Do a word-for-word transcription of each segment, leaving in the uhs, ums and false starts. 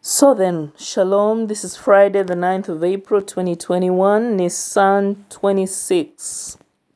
So then, Shalom. This is Friday, the ninth of April, twenty twenty-one, Nisan twenty-six.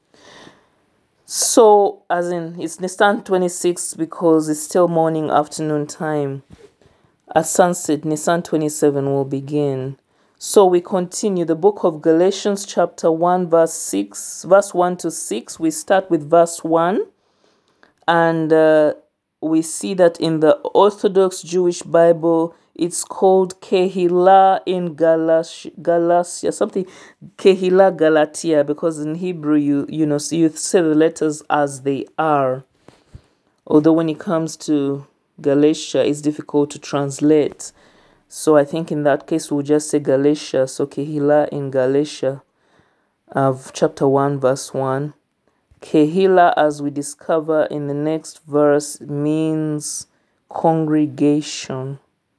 So, as in, it's Nisan twenty-six because it's still morning, afternoon time. At sunset, Nisan twenty-seven will begin. So we continue the book of Galatians, chapter one, verse six, verse one to six. We start with verse one, and uh, we see that in the Orthodox Jewish Bible, it's called Kehillah in Galatia, Galatia something Kehillah Galatia, because in Hebrew you you know so you say the letters as they are. Although when it comes to Galatia, it's difficult to translate. So I think in that case we'll just say Galatia. So Kehillah in Galatia, of chapter one, verse one. Kehillah, as we discover in the next verse, means congregation.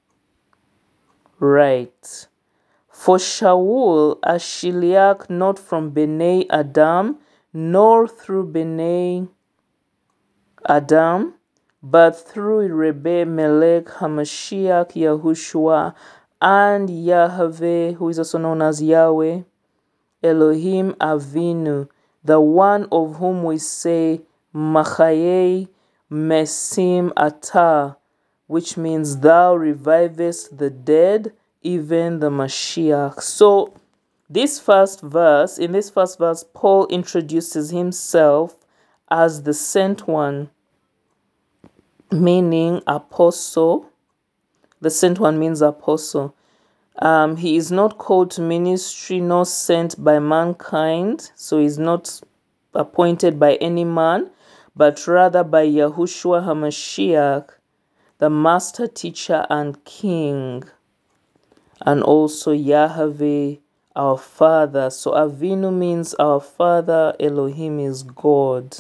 Right. For Shaul, a Shiliach not from Bnei Adam, nor through Bnei Adam, but through Rebbe Melech HaMashiach Yahushua and Yahweh, who is also known as Yahweh, Elohim Avinu, the one of whom we say Machayei Mesim Atah, which means thou revivest the dead, even the Mashiach. So this first verse, in this first verse, Paul introduces himself as the sent one, meaning apostle. The sent one means apostle. Um, he is not called to ministry nor sent by mankind, so he's not appointed by any man, but rather by Yahushua HaMashiach, the master teacher and king, and also Yahweh, our father. So Avinu means our father, Elohim is God.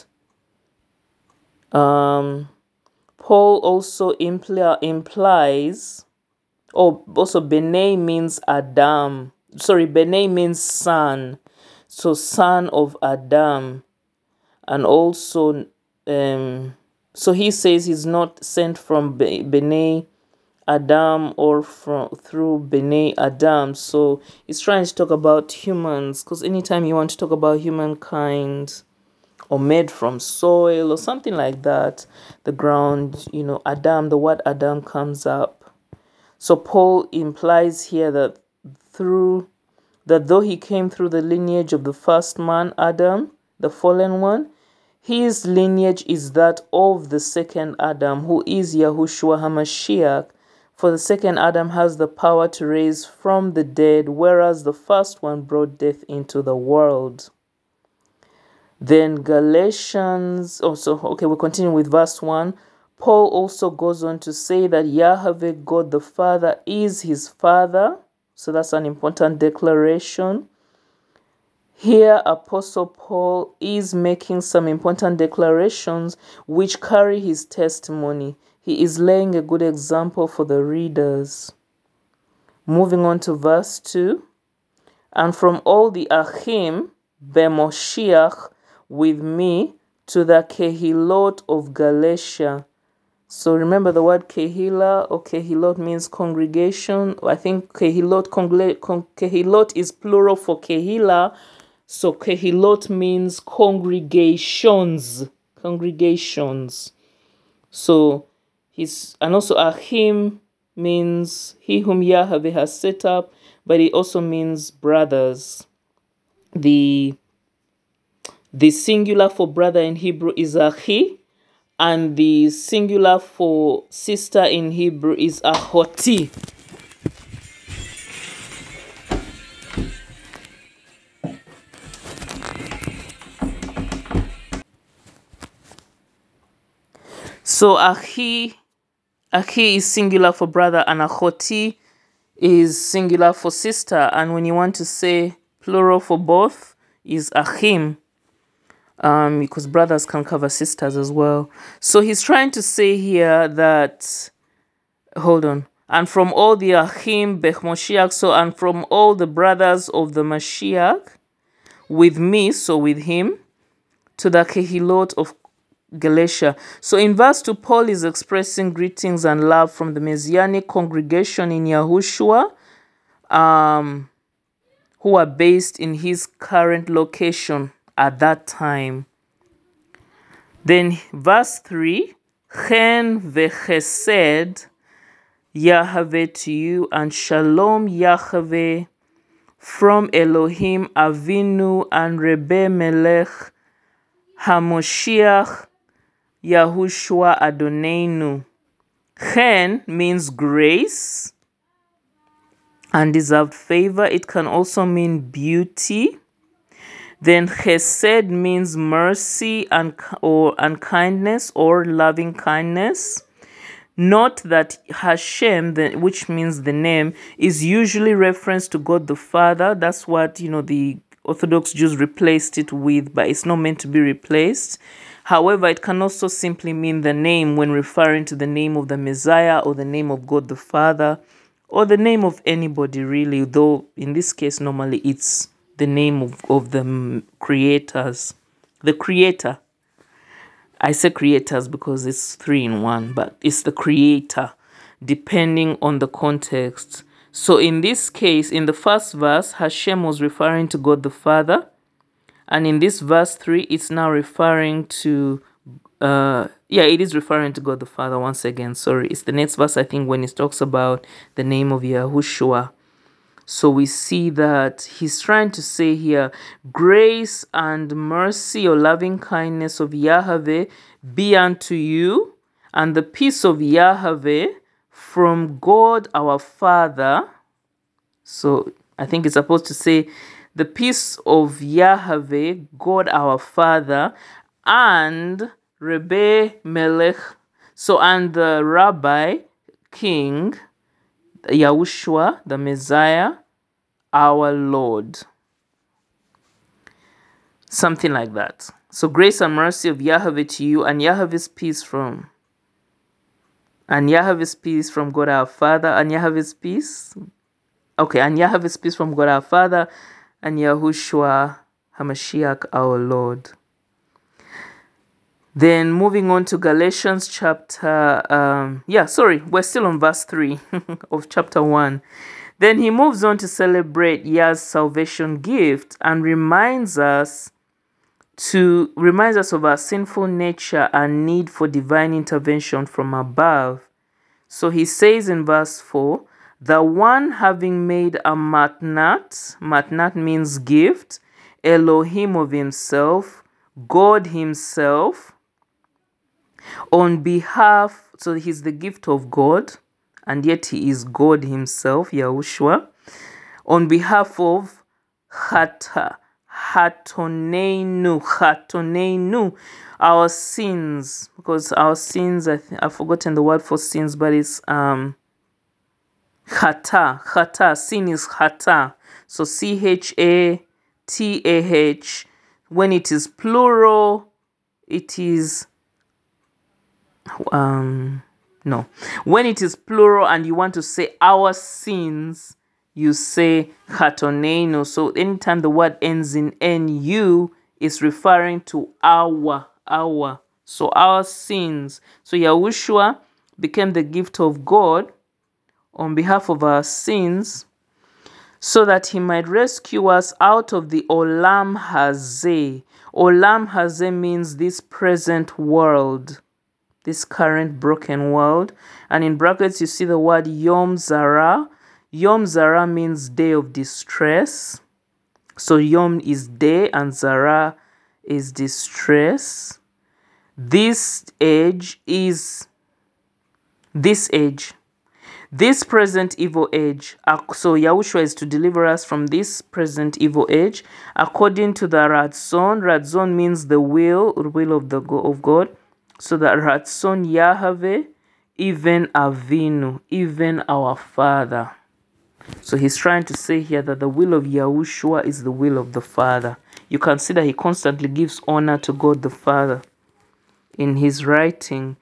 Um, Paul also impl- implies, oh, also Bnei means Adam. Sorry, Bnei means son. So son of Adam. And also, um, so he says he's not sent from Bnei Adam or from through Bnei Adam. So he's trying to talk about humans, because anytime you want to talk about humankind or made from soil or something like that, the ground, you know, Adam, the word Adam comes up. So Paul implies here that through that though he came through the lineage of the first man, Adam, the fallen one, his lineage is that of the second Adam, who is Yahushua HaMashiach. For the second Adam has the power to raise from the dead, whereas the first one brought death into the world. Then Galatians, also, okay, we'll continue with verse one. Paul also goes on to say that Yahweh, God the Father, is his Father. So that's an important declaration. Here, Apostle Paul is making some important declarations which carry his testimony. He is laying a good example for the readers. Moving on to verse two. And from all the Achim, Bemoshiach, with me, to the Kehilot of Galatia. So remember the word Kehillah or Kehilot means congregation. I think Kehilot, Kehilot is plural for Kehillah. So Kehilot means congregations. Congregations. So he's, and also Achim means he whom Yahweh has set up, but it also means brothers. The the singular for brother in Hebrew is Achi, and the singular for sister in Hebrew is Ahoti. So Achi, Achi is singular for brother, and Ahoti is singular for sister. And when you want to say plural for both, is Achim. Um, because brothers can cover sisters as well. So he's trying to say here that, hold on, and from all the Achim Bech Moshiach, so and from all the brothers of the Mashiach, with me, so with him, to the Kehilot of Galatia. So in verse two, Paul is expressing greetings and love from the Messianic congregation in Yahushua, um, who are based in his current location at that time. Then verse three, Chen vechesed Yahweh to you, and Shalom Yahweh from Elohim Avinu and Rebbe Melech Hamoshiach Yahushua Adonenu. Chen means grace and deserved favor. It can also mean beauty. Then chesed means mercy and or and kindness or loving kindness. Note that Hashem, the, which means the name, is usually reference to God the Father. That's what, you know, the Orthodox Jews replaced it with, but it's not meant to be replaced. However, it can also simply mean the name when referring to the name of the Messiah or the name of God the Father or the name of anybody really, though in this case normally it's the name of, of the creators, the creator. I say creators because it's three in one, but it's the creator, depending on the context. So in this case, in the first verse, Hashem was referring to God the Father. And in this verse three, it's now referring to, uh, yeah, it is referring to God the Father once again. Sorry, it's the next verse, I think, when it talks about the name of Yahushua. So we see that he's trying to say here, grace and mercy or loving kindness of Yahweh be unto you, and the peace of Yahweh from God our Father. So I think it's supposed to say, the peace of Yahweh, God our Father, and Rebbe Melech, so and the Rabbi, King, Yahushua, the Messiah, our Lord. Something like that. So grace and mercy of Yahweh to you, and Yahweh's peace from, and Yahweh's peace from God our Father, and Yahweh's peace, okay, and Yahweh's peace from God our Father, and Yahushua HaMashiach our Lord. Then moving on to Galatians chapter, um, yeah, sorry, we're still on verse three of chapter one. Then he moves on to celebrate Yah's salvation gift and reminds us to reminds us of our sinful nature and need for divine intervention from above. So he says in verse four, the one having made a matnat, matnat means gift, Elohim of himself, God himself, on behalf, so he's the gift of God, and yet he is God himself, Yahushua, on behalf of Hata, Hatonenu, Hatonenu, our sins, because our sins, I th- I've forgotten the word for sins, but it's um Hata, Hata, sin is Hata, so C H A T A H, when it is plural, it is um no when it is plural and you want to say our sins, you say hatoneno. So anytime the word ends in nu, is referring to our our so our sins. So Yahushua became the gift of God on behalf of our sins, so that he might rescue us out of the Olam Hazeh. Olam Hazeh means this present world, this current broken world. And in brackets, you see the word Yom Zara. Yom Zara means day of distress. So Yom is day and Zara is distress. This age is this age. This present evil age. So Yahushua is to deliver us from this present evil age according to the Ratzon. Ratzon means the will, or will of the of God. So the Ratzon Yahweh, even Avinu, even our Father. So he's trying to say here that the will of Yahushua is the will of the Father. You can see that he constantly gives honor to God the Father in his writing.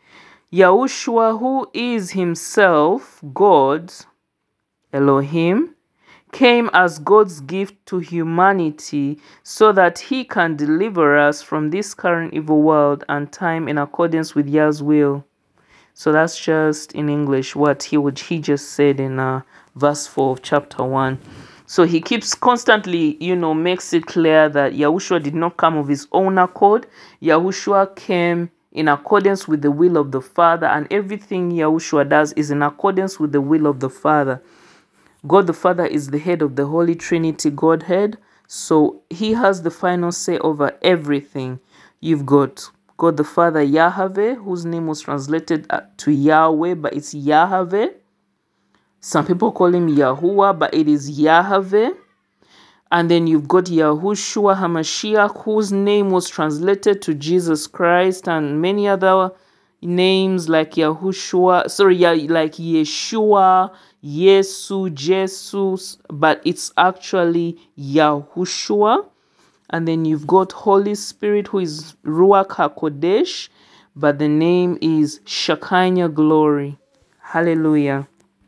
Yahushua, who is himself God, Elohim, came as God's gift to humanity so that he can deliver us from this current evil world and time in accordance with Yah's will. So that's just in English what he would he just said in uh, verse four of chapter one. So he keeps constantly, you know, makes it clear that Yahushua did not come of his own accord. Yahushua came in accordance with the will of the Father, and everything Yahushua does is in accordance with the will of the Father. God the Father is the head of the Holy Trinity Godhead, so he has the final say over everything. You've got God the Father Yahweh, whose name was translated to Yahweh, but it's Yahweh. Some people call him Yahuwah, but it is Yahweh. And then you've got Yahushua HaMashiach, whose name was translated to Jesus Christ, and many other names like Yahushua, sorry, like Yeshua, Yesu, Jesus, but it's actually Yahushua. And then you've got Holy Spirit, who is Ruach HaKodesh, but the name is Shekinah Glory. Hallelujah.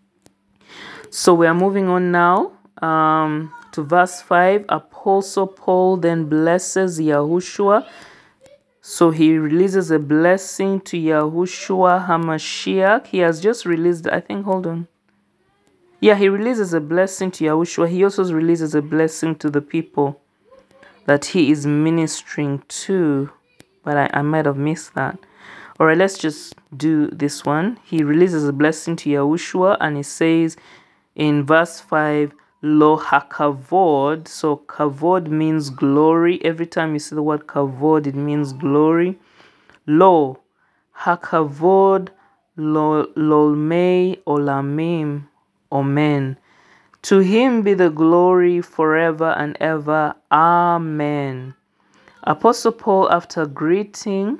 So we are moving on now um, to verse five. Apostle Paul then blesses Yahushua. So he releases a blessing to Yahushua HaMashiach. He has just released, I think, hold on. Yeah, he releases a blessing to Yahushua. He also releases a blessing to the people that he is ministering to. But I, I might have missed that. All right, let's just do this one. He releases a blessing to Yahushua, and he says in verse five, Lo hakavod. So kavod means glory. Every time you see the word kavod, it means glory. Lo hakavod lo lolmei olamim. Amen. To him be the glory forever and ever. Amen. Apostle Paul, after greeting,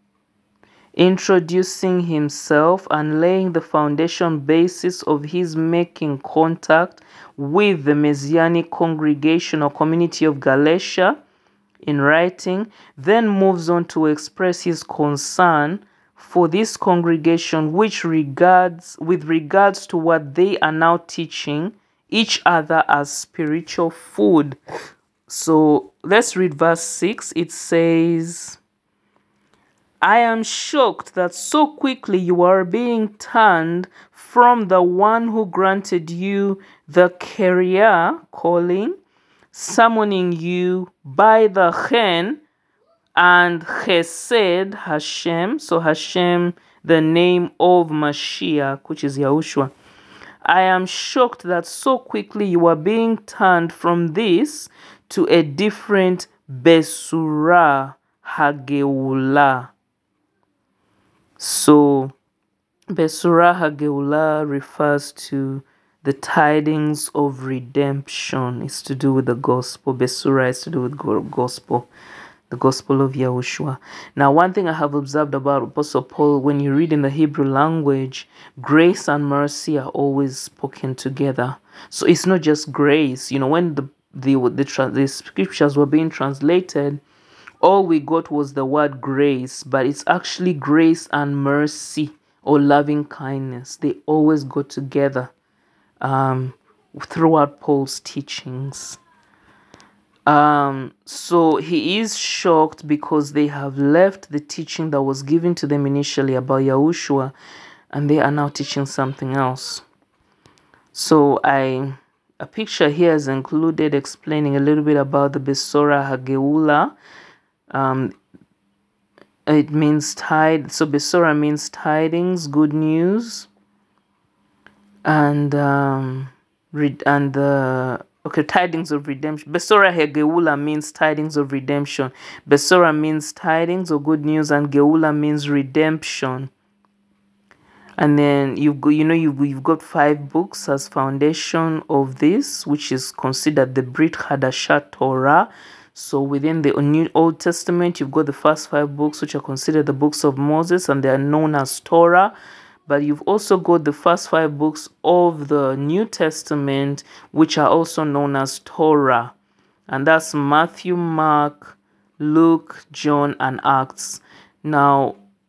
introducing himself, and laying the foundation basis of his making contact with the Messianic congregation or community of Galatia in writing, then moves on to express his concern for this congregation which regards with regards to what they are now teaching each other as spiritual food. So let's read verse six. It says, I am shocked that so quickly you are being turned from the one who granted you the Keria calling, summoning you by the Chen and Chesed Hashem. So Hashem, the name of Mashiach, which is Yahushua. I am shocked that so quickly you are being turned from this to a different Besurah Hageulah. So, Besurah HaGeulah refers to the tidings of redemption. It's to do with the gospel. Besurah is to do with gospel, the gospel of Yahushua. Now, one thing I have observed about Apostle Paul, when you read in the Hebrew language, grace and mercy are always spoken together. So it's not just grace. You know, when the the the, the scriptures were being translated, all we got was the word grace, but it's actually grace and mercy or loving kindness. They always go together um, throughout Paul's teachings. Um, so he is shocked because they have left the teaching that was given to them initially about Yahushua, and they are now teaching something else. So I, a picture here is included explaining a little bit about the Besurah HaGeulah. Um, it means tide. So Besurah means tidings, good news, and um, read and the uh, okay tidings of redemption. Besurah HaGeulah means tidings of redemption. Besurah means tidings or good news, and Geulah means redemption. And then you go, you know, you you've got five books as foundation of this, which is considered the Brit Hadashah Torah. So within the New Old Testament, you've got the first five books, which are considered the books of Moses, and they are known as Torah. But you've also got the first five books of the New Testament, which are also known as Torah. And that's Matthew, Mark, Luke, John, and Acts. Now,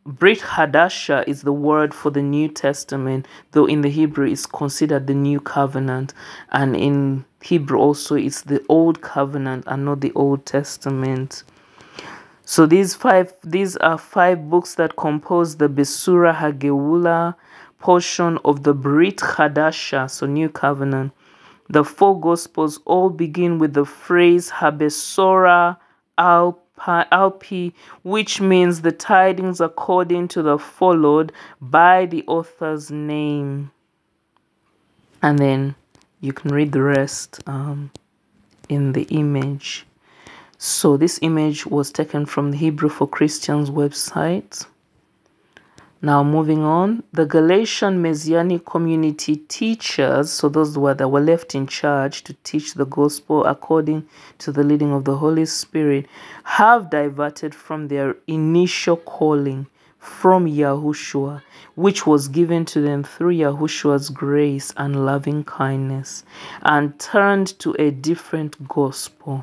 Brit Hadasha is the word for the New Testament, though in the Hebrew it's considered the New Covenant, and in Hebrew also it's the Old Covenant and not the Old Testament. So these five, these are five books that compose the Besura Hageulah portion of the Brit Hadasha, so New Covenant. The four Gospels all begin with the phrase Habesora Alpi, which means the tidings according to the followed by the author's name. And then you can read the rest um, in the image. So this image was taken from the Hebrew for Christians website. Now moving on, the Galatian Messianic community teachers, so those were that were left in charge to teach the gospel according to the leading of the Holy Spirit, have diverted from their initial calling from Yahushua, which was given to them through Yahushua's grace and loving kindness, and turned to a different gospel.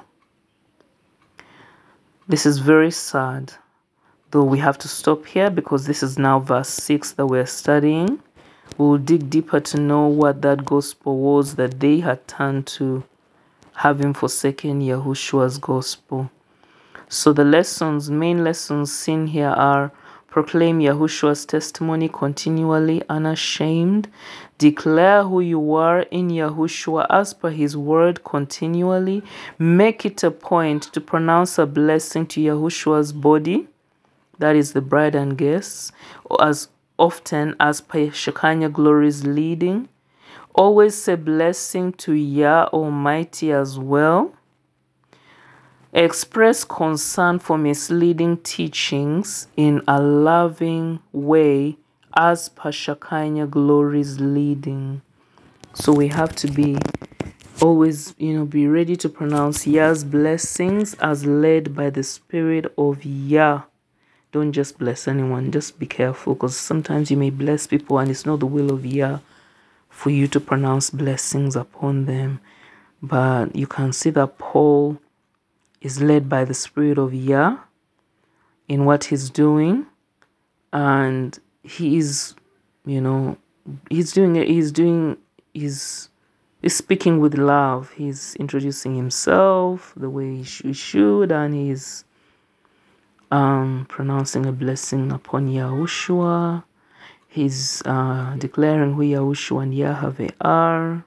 This is very sad, though we have to stop here because this is now verse six that we're studying. We'll dig deeper to know what that gospel was that they had turned to, having forsaken Yahushua's gospel. So the lessons, main lessons seen here are: proclaim Yahushua's testimony continually, unashamed. Declare who you are in Yahushua as per his word continually. Make it a point to pronounce a blessing to Yahushua's body, that is the bride and guests, as often as per Shekinah glory's leading. Always say blessing to Yah Almighty as well. Express concern for misleading teachings in a loving way as per Shekinah glory's leading. So we have to be always, you know, be ready to pronounce Yah's blessings as led by the Spirit of Yah. Don't just bless anyone. Just be careful, because sometimes you may bless people and it's not the will of Yah for you to pronounce blessings upon them. But you can see that Paul is led by the Spirit of Yah in what he's doing, and he is, you know, he's doing it. He's doing. He's, he's speaking with love. He's introducing himself the way he, sh- he should, and he's um, pronouncing a blessing upon Yahushua. He's uh, declaring who Yahushua and Yahweh are,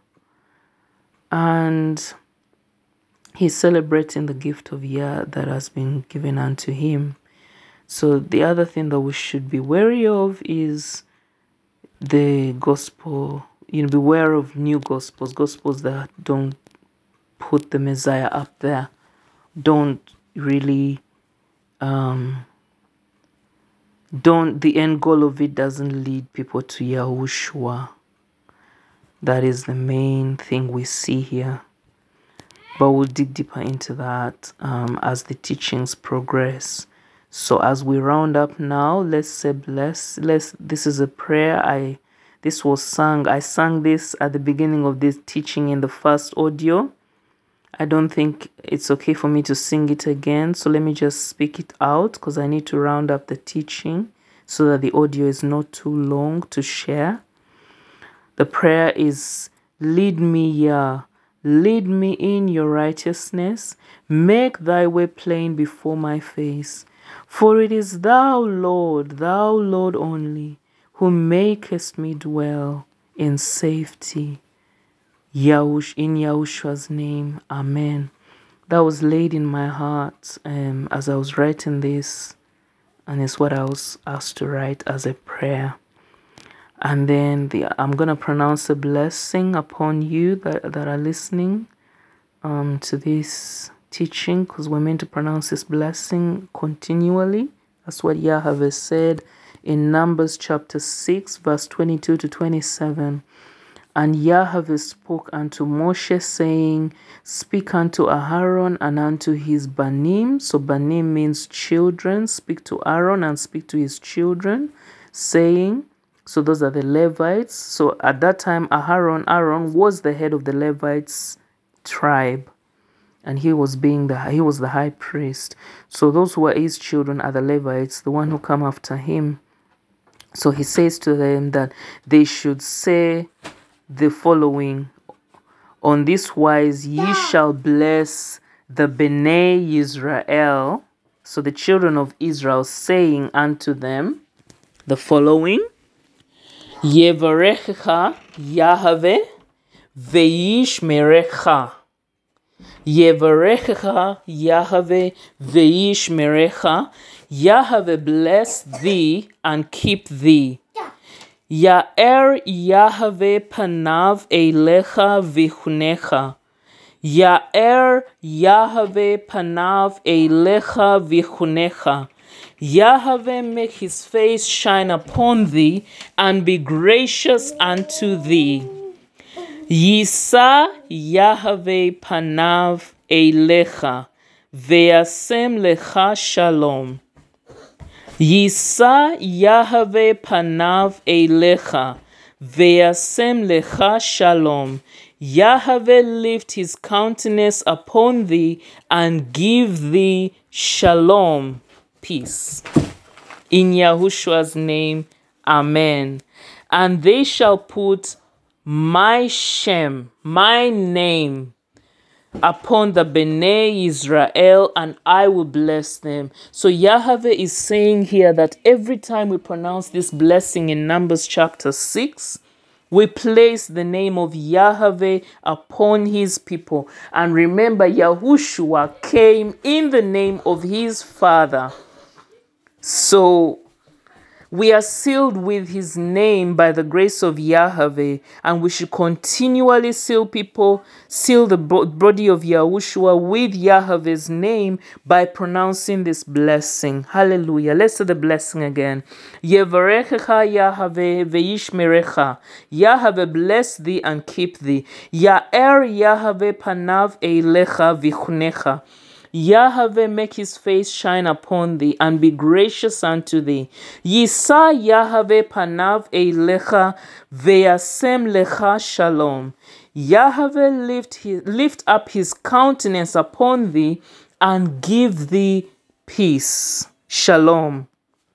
and he's celebrating the gift of Yah that has been given unto him. So the other thing that we should be wary of is the gospel. You know, beware of new gospels, gospels that don't put the Messiah up there, don't really, um, don't, the end goal of it doesn't lead people to Yahushua. That is the main thing we see here. But we'll dig deeper into that um, as the teachings progress. So as we round up now, let's say bless. Let's. This is a prayer. I. This was sung. I sang this at the beginning of this teaching in the first audio. I don't think it's okay for me to sing it again. So let me just speak it out, because I need to round up the teaching so that the audio is not too long to share. The prayer is, lead me, Yah. Lead me in your righteousness. Make thy way plain before my face. For it is thou, Lord, thou, Lord only, who makest me dwell in safety. Yahush, in Yahushua's name, amen. That was laid in my heart um, as I was writing this, and it's what I was asked to write as a prayer. And then the, I'm going to pronounce a blessing upon you that, that are listening um, to this teaching, because we're meant to pronounce this blessing continually. That's what Yahweh said in Numbers chapter six, verse twenty-two to twenty-seven. And Yahweh spoke unto Moshe, saying, speak unto Aaron and unto his Banim. So Banim means children. Speak to Aaron and speak to his children, saying, so those are the Levites. So at that time, Aaron, Aaron was the head of the Levites tribe, and he was being the he was the high priest. So those who are his children are the Levites, the one who come after him. So he says to them that they should say the following: on this wise ye shall bless the Bnei Israel. So the children of Israel, saying unto them the following: Yevarechecha Yahweh ve'yishmerecha. Yevarechecha Yahweh ve'yishmerecha. Yahweh bless thee and keep thee. Ya'er Yahweh panav eilecha vichunecha. Ya'er Yahweh panav eilecha vichunecha. Yahweh make his face shine upon thee and be gracious unto thee. Yisa Yahweh panav eilecha ve'asem lecha shalom. Yisa Yahweh panav eilecha ve'asem lecha shalom. Yahweh lift his countenance upon thee and give thee shalom, peace. In Yahushua's name, amen. And they shall put my Shem, my name, upon the Bnei Israel, and I will bless them. So Yahweh is saying here that every time we pronounce this blessing in Numbers chapter six, we place the name of Yahweh upon his people. And remember, Yahushua came in the name of his Father. So we are sealed with his name by the grace of Yahweh, and we should continually seal people, seal the body of Yahushua with Yahweh's name by pronouncing this blessing. Hallelujah. Let's say the blessing again. Yevarechecha Yahweh ve'yishmerecha. Yahweh bless thee and keep thee. Ya'er Yahweh panav eilecha vichunecha. Yahweh make his face shine upon thee and be gracious unto thee. Yisa Yahweh panav eilecha ve'asem lecha shalom. Yahweh lift, his, lift up his countenance upon thee and give thee peace. Shalom.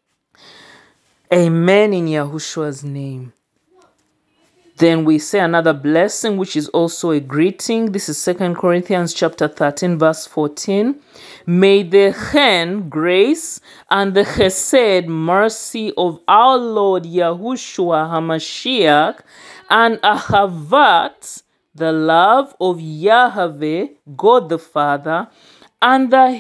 Amen in Yahushua's name. Then we say another blessing, which is also a greeting. This is Second Corinthians chapter thirteen, verse fourteen. May the chen, grace, and the chesed, mercy of our Lord Yahushua HaMashiach, and ahavat, the love of Yahweh, God the Father, and the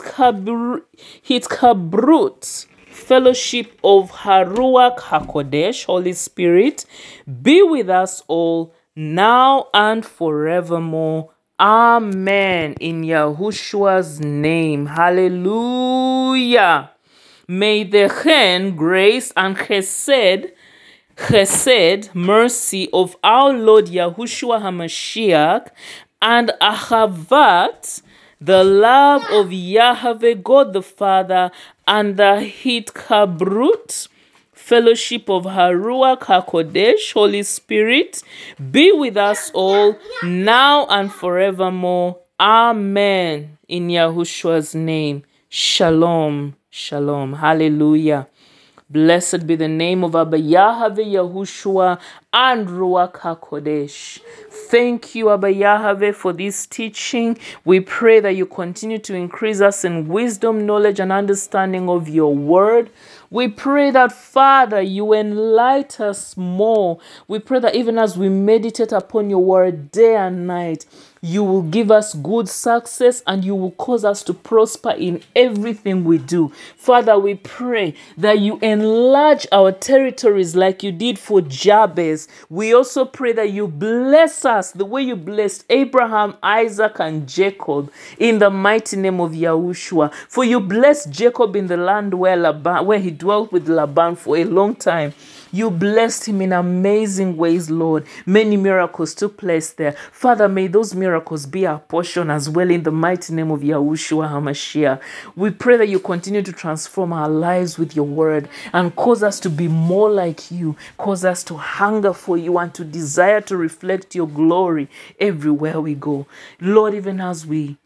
hitkabrut, fellowship of Haruach HaKodesh, Holy Spirit, be with us all now and forevermore. Amen. In Yahushua's name. Hallelujah. May the chen, grace, and chesed, chesed, mercy of our Lord Yahushua HaMashiach, and ahavat, the love of Yahweh, God the Father, and the hitkabrut, fellowship of Haruach HaKodesh, Holy Spirit, be with us all now and forevermore. Amen. In Yahushua's name. Shalom. Shalom. Hallelujah. Blessed be the name of Abba Yahweh, Yahushua, and Ruach HaKodesh. Thank you, Abba Yahweh, for this teaching. We pray that you continue to increase us in wisdom, knowledge, and understanding of your word. We pray that, Father, you enlighten us more. We pray that even as we meditate upon your word day and night, you will give us good success and you will cause us to prosper in everything we do. Father, we pray that you enlarge our territories like you did for Jabez. We also pray that you bless us the way you blessed Abraham, Isaac, and Jacob in the mighty name of Yahushua. For you blessed Jacob in the land where Laban, where he dwelt with Laban for a long time. You blessed him in amazing ways, Lord. Many miracles took place there. Father, may those miracles be our portion as well in the mighty name of Yahushua HaMashiach. We pray that you continue to transform our lives with your word and cause us to be more like you. Cause us to hunger for you and to desire to reflect your glory everywhere we go. Lord, even as we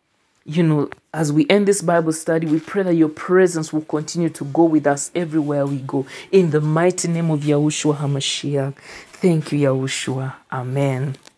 you know, as we end this Bible study, we pray that your presence will continue to go with us everywhere we go. In the mighty name of Yahushua HaMashiach. Thank you, Yahushua. Amen.